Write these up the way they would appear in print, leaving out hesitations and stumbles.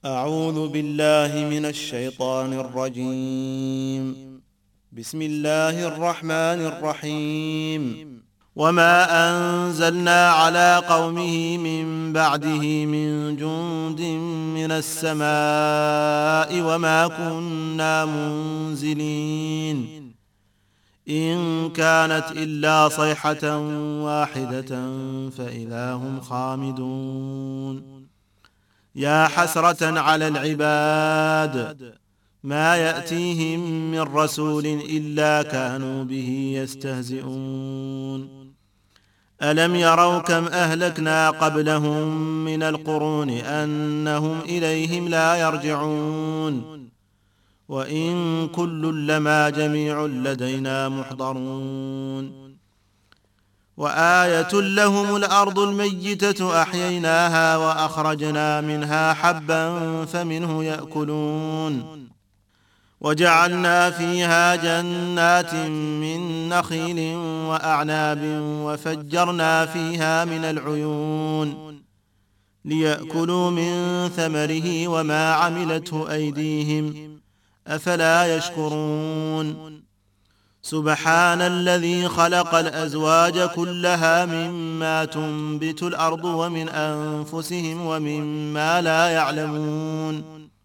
أعوذ بالله من الشيطان الرجيم. بسم الله الرحمن الرحيم. وما أنزلنا على قومه من بعده من جند من السماء وما كنا منزلين إن كانت إلا صيحة واحدة فإذا هم خامدون. يا حسرة على العباد ما يأتيهم من رسول إلا كانوا به يستهزئون. ألم يروا كم أهلكنا قبلهم من القرون أنهم إليهم لا يرجعون وإن كل لما جميع لدينا محضرون. وآية لهم الأرض الميتة أحييناها وأخرجنا منها حبا فمنه يأكلون وجعلنا فيها جنات من نخيل وأعناب وفجرنا فيها من العيون ليأكلوا من ثمره وما عملته أيديهم أفلا يشكرون. سبحان الذي خلق الأزواج كلها مما تنبت الأرض ومن أنفسهم ومما لا يعلمون.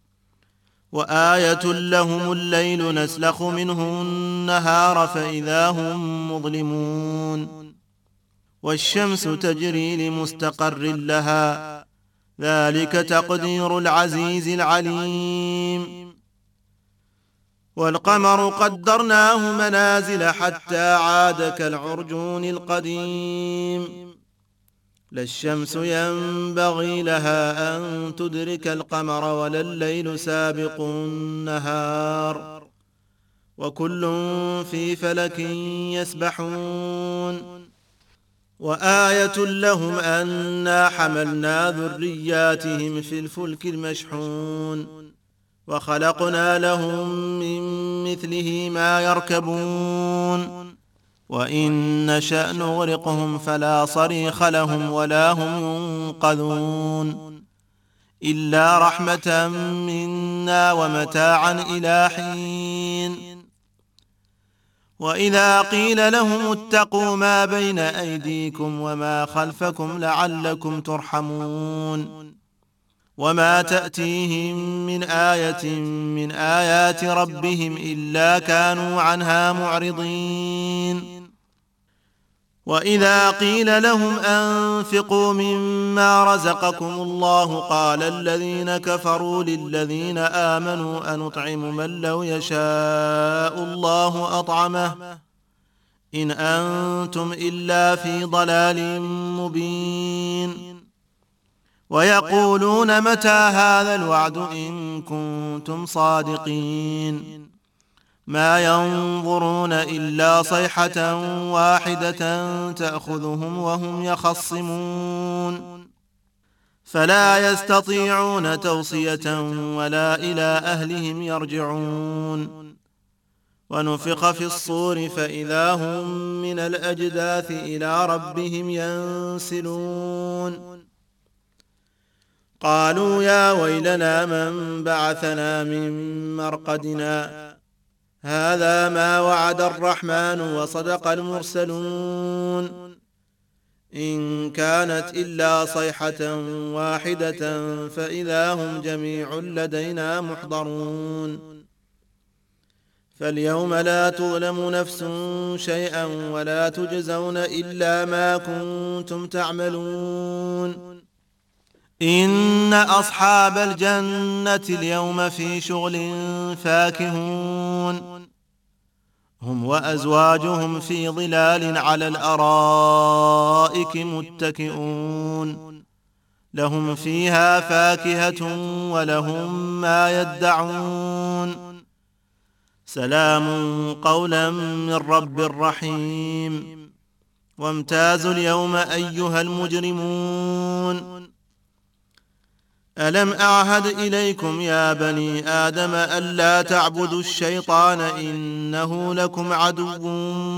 وآية لهم الليل نسلخ منه النهار فإذا هم مظلمون. والشمس تجري لمستقر لها ذلك تقدير العزيز العليم. والقمر قدرناه منازل حتى عاد كالعرجون القديم. لا الشمس ينبغي لها أن تدرك القمر ولا الليل سابق النهار وكل في فلك يسبحون. وآية لهم أنا حملنا ذرياتهم في الفلك المشحون وخلقنا لهم من مثله ما يركبون وإن نشأ نغرقهم فلا صريخ لهم ولا هم ينقذون إلا رحمة منا ومتاعا إلى حين. وإذا قيل لهم اتقوا ما بين أيديكم وما خلفكم لعلكم ترحمون وما تأتيهم من آية من آيات ربهم إلا كانوا عنها معرضين. وإذا قيل لهم أنفقوا مما رزقكم الله قال الذين كفروا للذين آمنوا أنطعم من لو يشاء الله أطعمه إن أنتم إلا في ضلال مبين. ويقولون متى هذا الوعد إن كنتم صادقين ما ينظرون إلا صيحة واحدة تأخذهم وهم يخصمون فلا يستطيعون توصية ولا إلى أهلهم يرجعون. ونفخ في الصور فإذا هم من الأجداث إلى ربهم ينسلون. قالوا يا ويلنا من بعثنا من مرقدنا هذا ما وعد الرحمن وصدق المرسلون إن كانت إلا صيحة واحدة فإذا هم جميع لدينا محضرون. فاليوم لا تظلم نفس شيئا ولا تجزون إلا ما كنتم تعملون. إن أصحاب الجنة اليوم في شغل فاكهون هم وأزواجهم في ظلال على الأرائك متكئون لهم فيها فاكهة ولهم ما يدعون سلام قولا من رب رحيم. وامتازوا اليوم أيها المجرمون ألم أعهد إليكم يا بني آدم ألا تعبدوا الشيطان إنه لكم عدو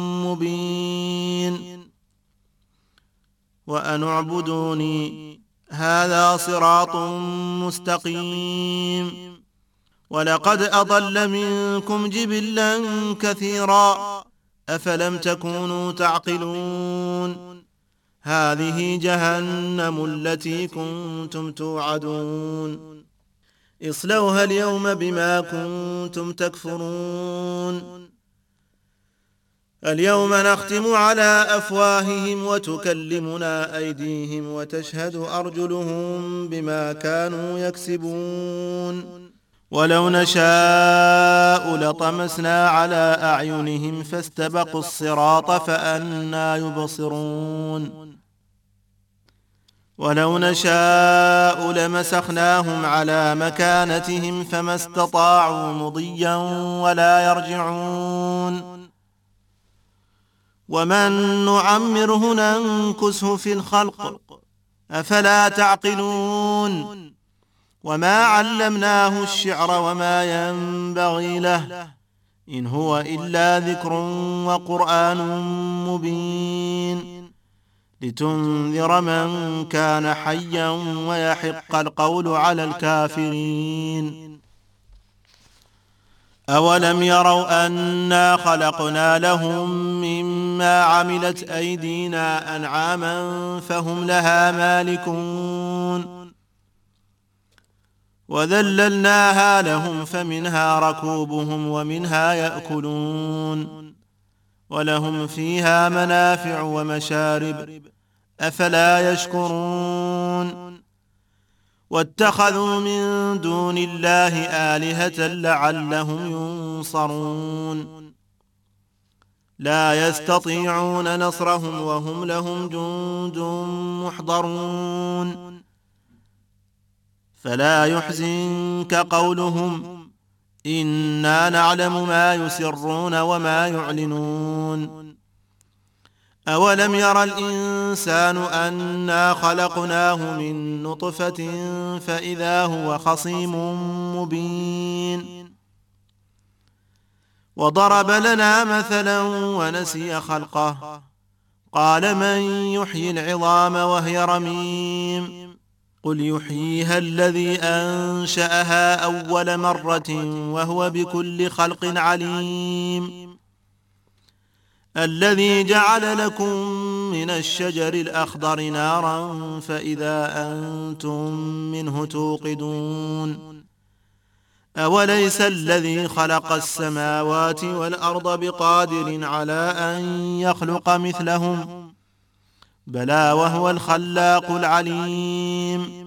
مبين وأن اعبدوني هذا صراط مستقيم. ولقد أضل منكم جبلا كثيرا أفلم تكونوا تعقلون. هذه جهنم التي كنتم توعدون اصلوها اليوم بما كنتم تكفرون. اليوم نختم على أفواههم وتكلمنا أيديهم وتشهد أرجلهم بما كانوا يكسبون. ولو نشاء لطمسنا على أعينهم فاستبقوا الصراط فأنى يبصرون. ولو نشاء لمسخناهم على مكانتهم فما استطاعوا مضيا ولا يرجعون. ومن نعمره ننكسه في الخلق أفلا تعقلون. وما علمناه الشعر وما ينبغي له إن هو إلا ذكر وقرآن مبين لتنذر من كان حيا ويحق القول على الكافرين. أولم يروا أنا خلقنا لهم مما عملت أيدينا أنعاما فهم لها مالكون وذللناها لهم فمنها ركوبهم ومنها يأكلون ولهم فيها منافع ومشارب أفلا يشكرون. واتخذوا من دون الله آلهة لعلهم ينصرون. لا يستطيعون نصرهم وهم لهم جند محضرون. فلا يحزنك قولهم إنا نعلم ما يسرون وما يعلنون. أولم ير الإنسان أنا خلقناه من نطفة فإذا هو خصيم مبين. وضرب لنا مثلا ونسي خلقه قال من يحيي العظام وهي رميم قل يحييها الذي أنشأها أول مرة وهو بكل خلق عليم. الذي جعل لكم من الشجر الأخضر نارا فإذا أنتم منه توقدون. أوليس الذي خلق السماوات والأرض بقادر على أن يخلق مثلهم بلى وهو الخلاق العليم.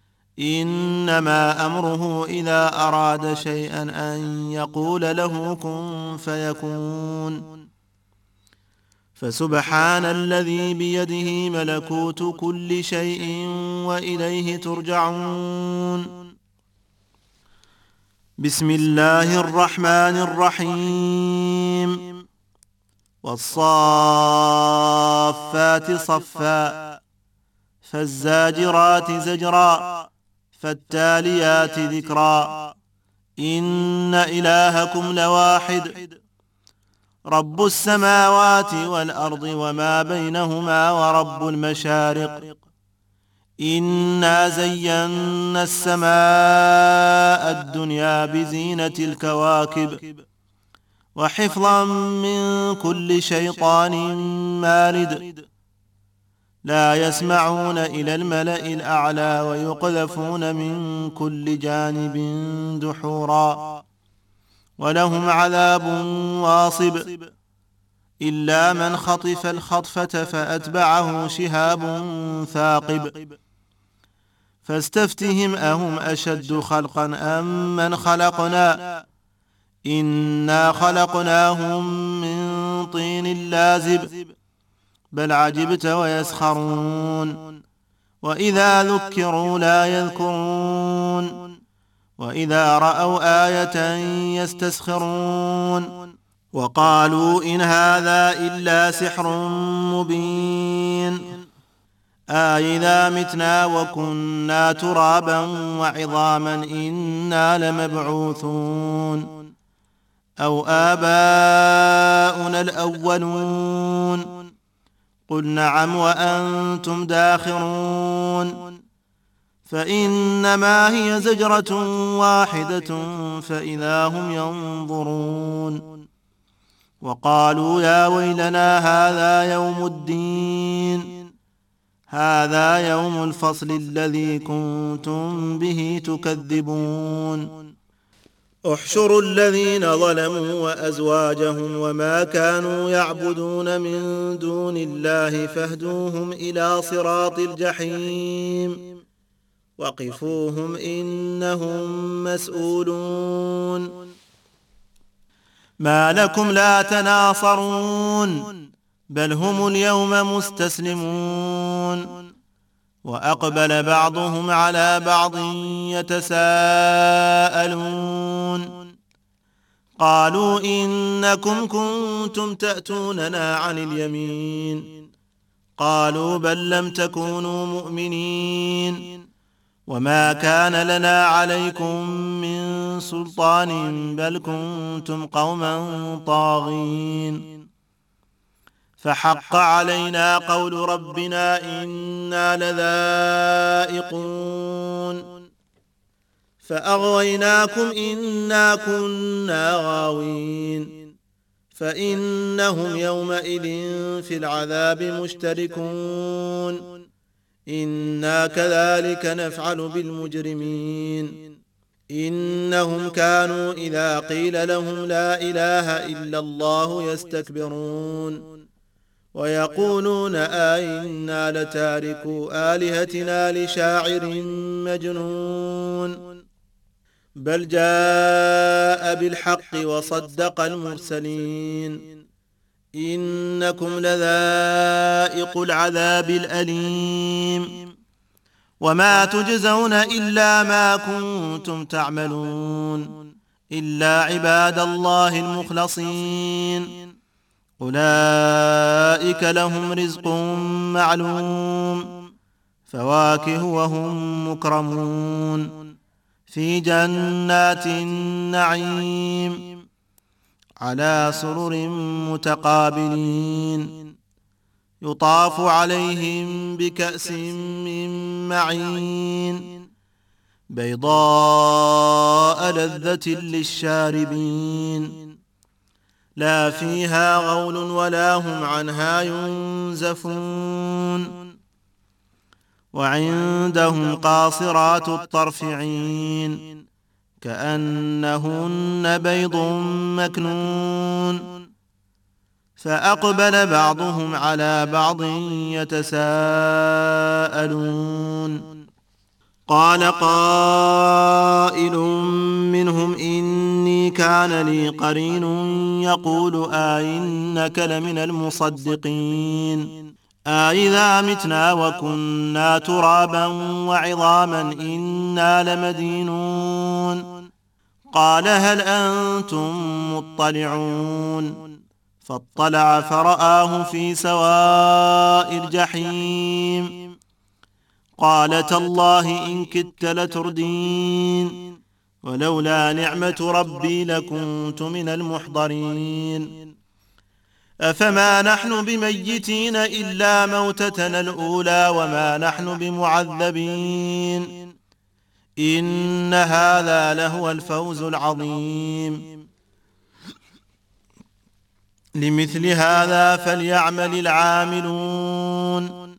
إنما أمره إذا أراد شيئا أن يقول له كن فيكون. فسبحان الذي بيده ملكوت كل شيء وإليه ترجعون. بسم الله الرحمن الرحيم. والصافات صفا فالزاجرات زجرا فالتاليات ذكرا إن إلهكم لواحد رب السماوات والأرض وما بينهما ورب المشارق. إنا زينا السماء الدنيا بزينة الكواكب وحفظا من كل شيطان مارد. لا يسمعون إلى الملأ الأعلى ويقذفون من كل جانب دحورا ولهم عذاب واصب إلا من خطف الخطفة فأتبعه شهاب ثاقب. فاستفتهم أهم أشد خلقا أم من خلقنا إنا خلقناهم من طين لازب بل عجبت ويسخرون. وإذا ذكروا لا يذكرون وإذا رأوا آية يستسخرون. وقالوا إن هذا إلا سحر مبين أإذا متنا وكنا ترابا وعظاما إنا لمبعوثون أو آباؤنا الأولون قل نعم وأنتم داخرون. فإنما هي زجرة واحدة فإذا هم ينظرون. وقالوا يا ويلنا هذا يوم الدين، هذا يوم الفصل الذي كنتم به تكذبون. احشروا الذين ظلموا وأزواجهم وما كانوا يعبدون من دون الله فاهدوهم إلى صراط الجحيم وقفوهم إنهم مسؤولون. ما لكم لا تناصرون بل هم اليوم مستسلمون. وأقبل بعضهم على بعض يتساءلون قالوا إنكم كنتم تأتوننا عن اليمين قالوا بل لم تكونوا مؤمنين وما كان لنا عليكم من سلطان بل كنتم قوما طاغين. فحق علينا قول ربنا إنا لذائقون فأغويناكم إنا كنا غاوين. فإنهم يومئذ في العذاب مشتركون إنا كذلك نفعل بالمجرمين إنهم كانوا إذا قيل لهم لا إله إلا الله يستكبرون ويقولون أئنا لتاركوا آلهتنا لشاعر مجنون بل جاء بالحق وصدق المرسلين إنكم لذائق العذاب الأليم وما تجزون إلا ما كنتم تعملون إلا عباد الله المخلصين أولئك لهم رزق معلوم فواكه وهم مكرمون في جنات النعيم على سرر متقابلين يطاف عليهم بكأس من معين بيضاء لذة للشاربين لا فيها غول ولا هم عنها ينزفون. وعندهم قاصرات الطرف عين كأنهن بيض مكنون فأقبل بعضهم على بعض يتساءلون قال قائل منهم إني كان لي قرين يقول أئنك لمن المصدقين أئذا متنا وكنا ترابا وعظاما إنا لمدينون قال هل أنتم مطلعون فاطلع فرآه في سواء الجحيم قال تالله إن كدت لتردين ولولا نعمة ربي لكنت من المحضرين أفما نحن بميتين إلا موتتنا الأولى وما نحن بمعذبين إن هذا لهو الفوز العظيم لمثل هذا فليعمل العاملون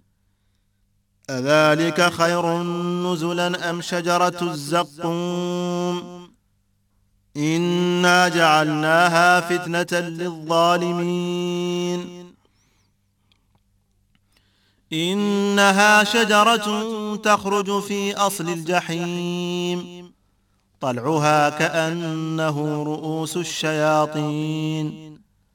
أذلك خير نزلا أم شجرة الزقوم إنا جعلناها فتنة للظالمين إنها شجرة تخرج في أصل الجحيم طلعها كأنه رؤوس الشياطين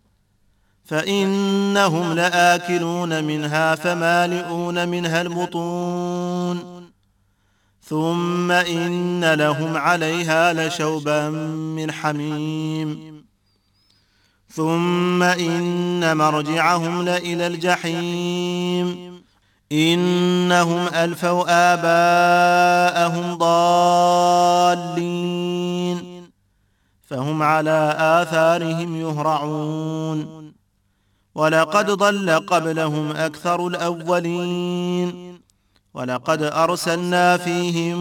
فإنهم لآكلون منها فمالئون منها البطون ثم إن لهم عليها لشوبا من حميم ثم إن مرجعهم لإلى الجحيم إنهم ألفوا آباءهم ضالين فهم على آثارهم يهرعون ولقد ضل قبلهم أكثر الأولين ولقد أرسلنا فيهم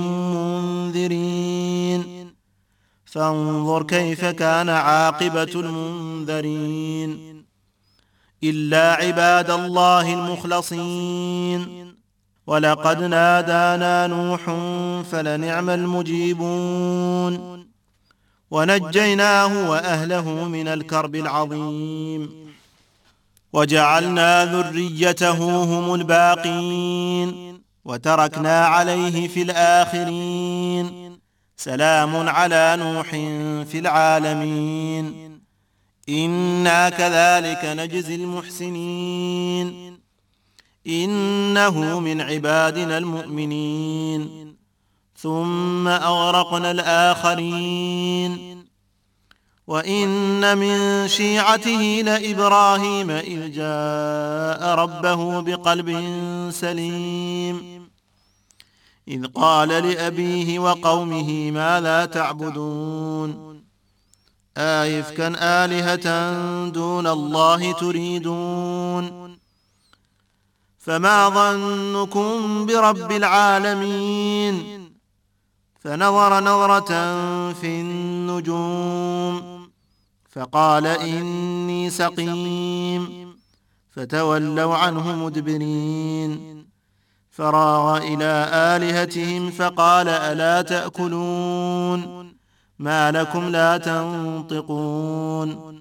منذرين فانظر كيف كان عاقبة المنذرين إلا عباد الله المخلصين ولقد نادانا نوح فلنعم المجيبون ونجيناه وأهله من الكرب العظيم وجعلنا ذريته هم الباقين وتركنا عليه في الآخرين سلام على نوح في العالمين إنا كذلك نجزي المحسنين إنه من عبادنا المؤمنين ثم أغرقنا الآخرين وإن من شيعته لإبراهيم إذ جاء ربه بقلب سليم إذ قال لأبيه وقومه ماذا تعبدون أئفكا آلهة دون الله تريدون فما ظنكم برب العالمين فنظر نظرة في النجوم فقال إني سقيم فتولوا عنه مدبرين فراغ إلى آلهتهم فقال ألا تأكلون ما لكم لا تنطقون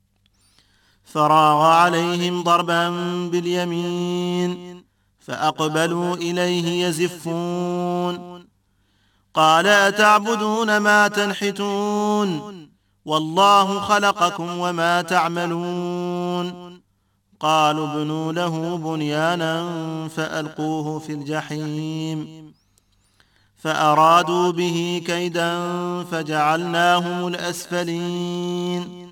فراغ عليهم ضربا باليمين فأقبلوا إليه يزفون قال أتعبدون ما تنحتون والله خلقكم وما تعملون قالوا ابنوا له بنيانا فألقوه في الجحيم فأرادوا به كيدا فجعلناهم الأسفلين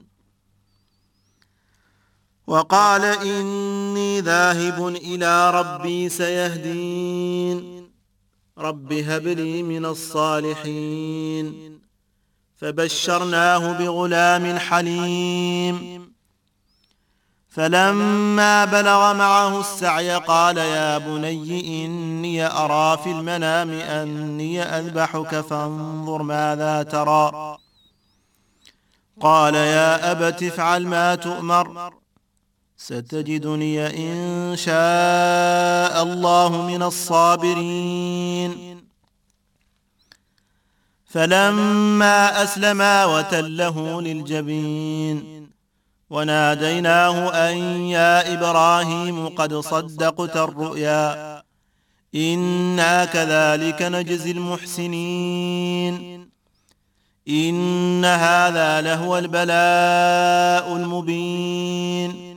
وقال إني ذاهب إلى ربي سيهدين رب هب لي من الصالحين فبشرناه بغلام حليم فلما بلغ معه السعي قال يا بني إني أرى في المنام أني أذبحك فانظر ماذا ترى قال يا أبت افعل ما تؤمر ستجدني إن شاء الله من الصابرين فلما أسلما وتله للجبين وناديناه أن يا إبراهيم قد صدقت الرؤيا إنا كذلك نجزي المحسنين إن هذا لهو البلاء المبين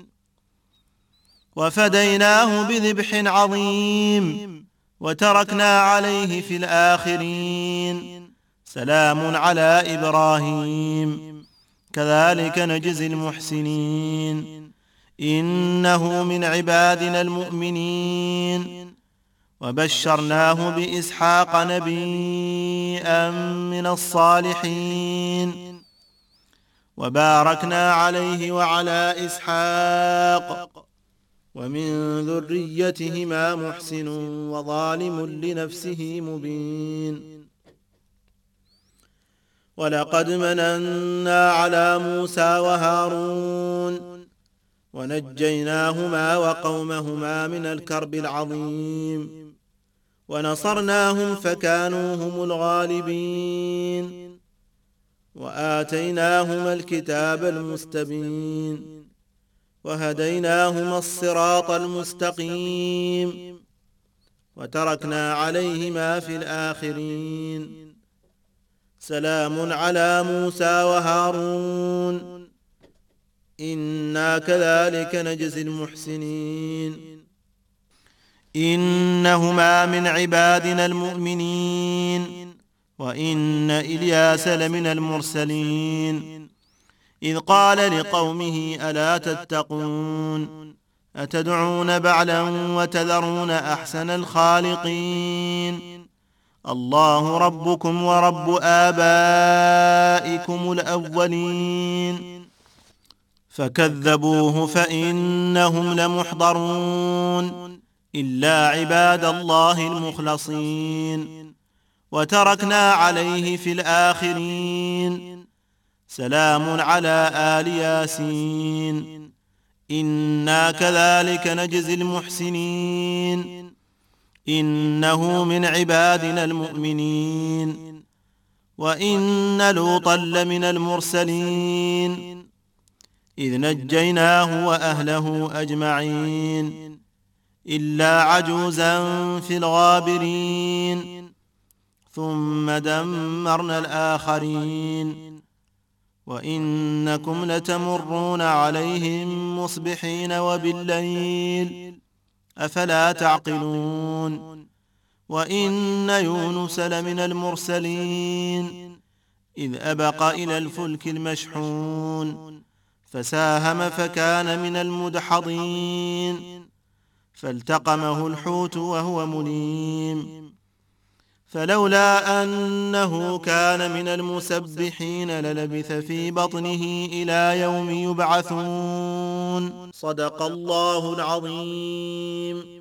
وفديناه بذبح عظيم وتركنا عليه في الآخرين سلام على إبراهيم كذلك نجزي المحسنين إنه من عبادنا المؤمنين وبشرناه بإسحاق نبيا من الصالحين وباركنا عليه وعلى إسحاق ومن ذريتهما محسن وظالم لنفسه مبين ولقد مننا على موسى وهارون ونجيناهما وقومهما من الكرب العظيم ونصرناهم فكانوا هم الغالبين وآتيناهما الكتاب المستبين وهديناهما الصراط المستقيم وتركنا عليهما في الآخرين سلام على موسى وهارون إنا كذلك نجزي المحسنين إنهما من عبادنا المؤمنين وإن إلياس لمن المرسلين إذ قال لقومه ألا تتقون أتدعون بعلا وتذرون أحسن الخالقين الله ربكم ورب آبائكم الأولين فكذبوه فإنهم لمحضرون إلا عباد الله المخلصين. وتركنا عليه في الآخرين. سلام على آل ياسين. إنا كذلك نجزي المحسنين. إنه من عبادنا المؤمنين. وإن لوطا لمن المرسلين إذ نجيناه وأهله أجمعين إلا عجوزا في الغابرين ثم دمرنا الآخرين. وإنكم لتمرون عليهم مصبحين وبالليل أفلا تعقلون. وإن يونس لمن المرسلين إذ أبق إلى الفلك المشحون فساهم فكان من المدحضين فالتقمه الحوت وهو مليم فلولا أنه كان من المسبحين للبث في بطنه إلى يوم يبعثون. صدق الله العظيم.